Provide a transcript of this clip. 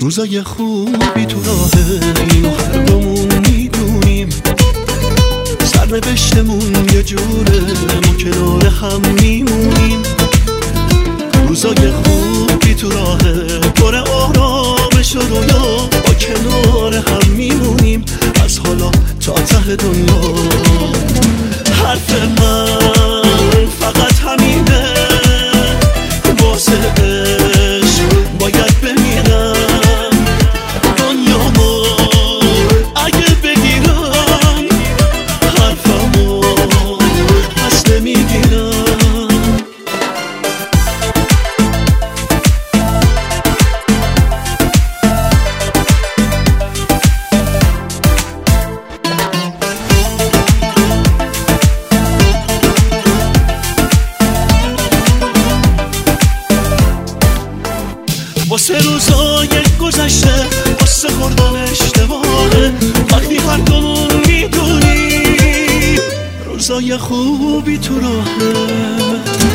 روزای خوبی تو راهه، اینو هر دومون میدونیم. سرنوشتمون یه جوره، ما کنار هم میمونیم. روزای خوبی تو راهه، پر آرامش و رویا، با کنار هم میمونیم از حالا تا ته دنیا. حرف من فقط همینه، واسه عشق باید بمیرم. دنیامو اگه بگیرم، حرفمو پس نمیگیرم. واسه روزای گذشته، واسه خوردن اشتباهه، وقتی هر دومون میدونی روزای خوبی تو راهه.